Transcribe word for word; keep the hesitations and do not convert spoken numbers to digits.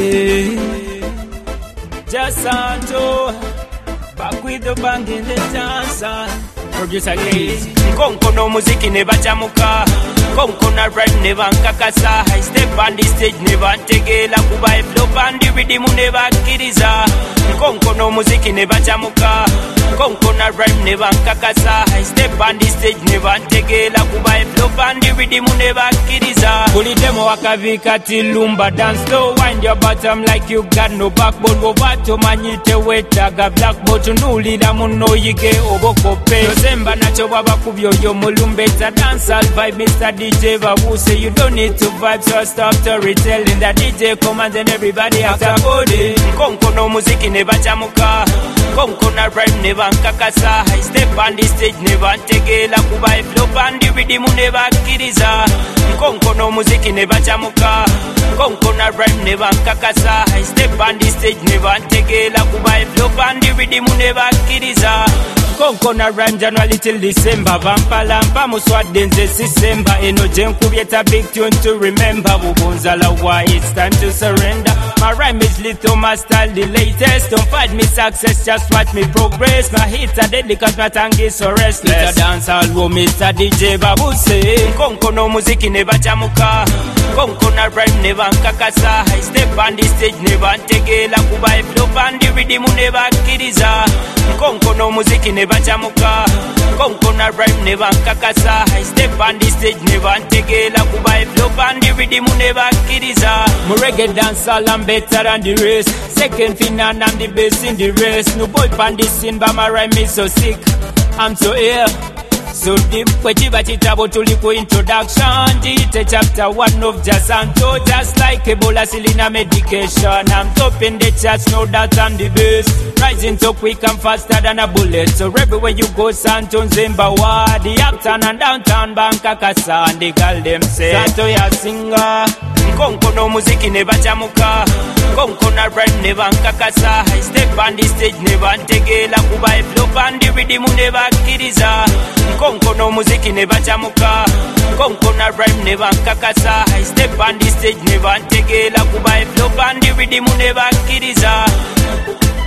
Hey. Jasanto, back with the bang in the dancer. Producer Gaze. Konko no muziki neba chamuka. Konko na rhyme neba nkakasa. I step on the stage neba ntegela. Kuba flop and the rhythm neba kiriza. Konko no muziki neba chamuka. Konko na rhyme neba nkakasa. I step on the stage neba ntegela. Kuba flop and the rhythm neba kiriza. Kulitemo wakavika tilumba. Dance slow, wind your bottom like you got no backbone. Wobato manyite wetaga black bot. Nulila muno yike obokope. Semba nacho baba kubyo yo mulumbeta dancehall vibe Mister D J Babu say you don't need to vibe so stop storytelling that D J commands and everybody after body. Konko no muziki neba chamuka. Konko na rhyme neba nkakasa. I step on the stage neba ntegela. Kuba flop and the rhythm neba kiriza. Konko no muziki neba chamuka. Konko na rhyme neba nkakasa. I step on the stage neba ntegela. Kuba flop and the rhythm neba kiriza. Konko na rhyme January till December. Vampa lampa muswa denze December. Eno jenku bieta big tune to remember. Bubonzala why it's time to surrender. My rhyme is little, my style the latest. Don't fight me success, just watch me progress. My hits are deadly cause my tongue is so restless. It's a dance all Mister D J Babu say. Konko no muziki neba chamuka. Konko na rhyme neba nkakasa. I step on the stage neba ntegela. Kuba flop and the rhythm neba kiriza. Konko no muziki neba chamuka. Konko na rhyme neba nkakasa. I step on the stage neba ntegela. Kuba flop and the rhythm neba kiriza. My reggae dance all I'm better than the race. Second final I'm the best in the race. No boy pan the scene but my rhyme is so sick. I'm so ill, so deep. Kwechiba chitabo tuliku introduction. Dite chapter one of Jasanto. Just like Ebola Selena medication. I'm top in the charts, no doubt I'm the best. Rising so quick and faster than a bullet. So everywhere you go, Santo Zimbawa. The uptown and downtown Bankakasa. And the girl them say Santo ya singer. Konko no muziki neba chamuka. Konko na rhyme neba nkakasa. I step on the stage neba ntegela. Kuba flop and the rhythm neba kiriza. Konko no muziki neba chamuka. Konko na rhyme neba nkakasa. I step on the stage neba ntegela. Kuba flop and the rhythm neba kiriza.